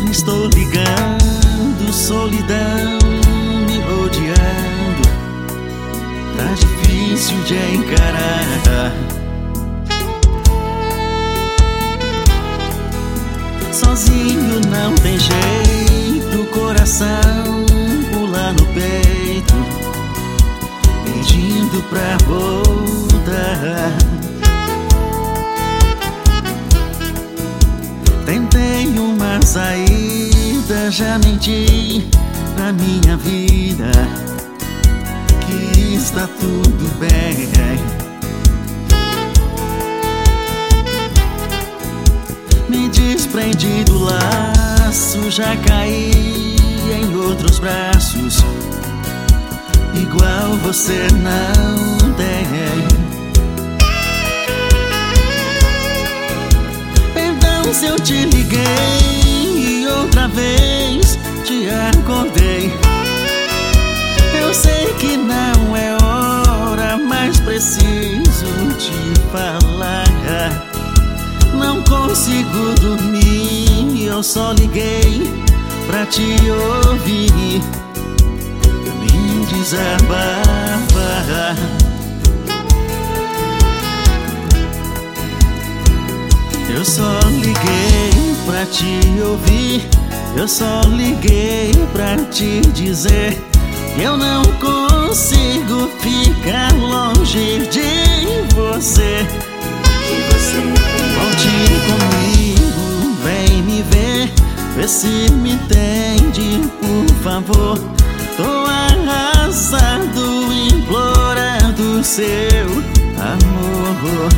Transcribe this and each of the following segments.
Estou ligando, solidão me rodeando. Tá difícil de encarar. Sozinho não tem jeito, coração pula no peito, pedindo pra voltar. Tentei uma saída, já menti na minha vida que está tudo bem. Me desprendi do laço, já caí em outros braços, igual você não tem. Perdão se eu te liguei e outra vez te acordei. Eu sei que não é hora, mas preciso te falar. Não consigo dormir, eu só liguei pra te ouvir, me desabafar. Eu só liguei pra te ouvir, eu só liguei pra te dizer que eu não consigo ficar longe de você. Volte comigo, vem me ver, vê se me entende, por favor. Tô arrasado, implorando seu amor.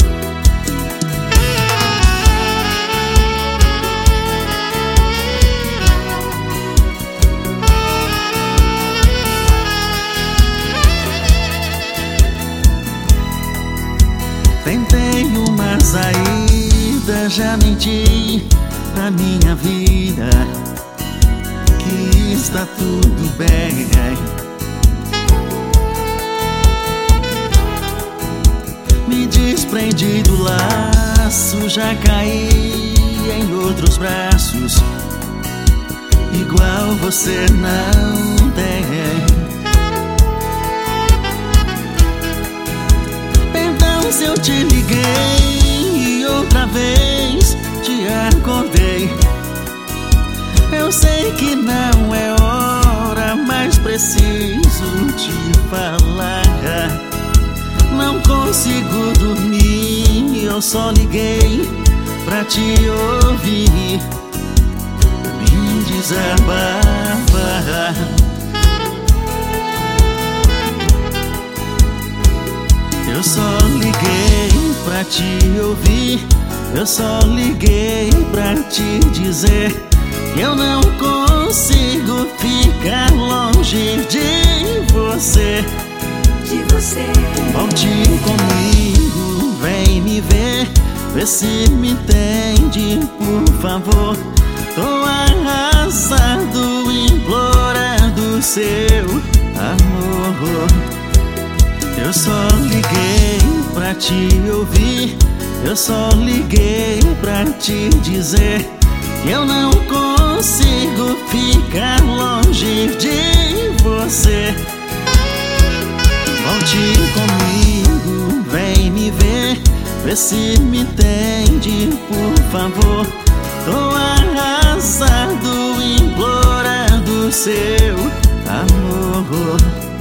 Tentei uma saída, já menti pra minha vida que está tudo bem. Me desprendi do laço, já caí em outros braços, igual você não tem. Se eu te liguei e outra vez te acordei, eu sei que não é hora, mas preciso te falar. Não consigo dormir, eu só liguei pra te ouvir, me desabafar. Eu só liguei pra te ouvir, eu só liguei pra te dizer que eu não consigo ficar longe de você. Volte comigo, vem me ver, vê se me entende, por favor. Tô arrasado, implorando seu amor. Eu só liguei pra te ouvir, eu só liguei pra te dizer que eu não consigo ficar longe de você. Volte comigo, vem me ver, vê se me entende, por favor. Tô arrasado, implorando seu amor.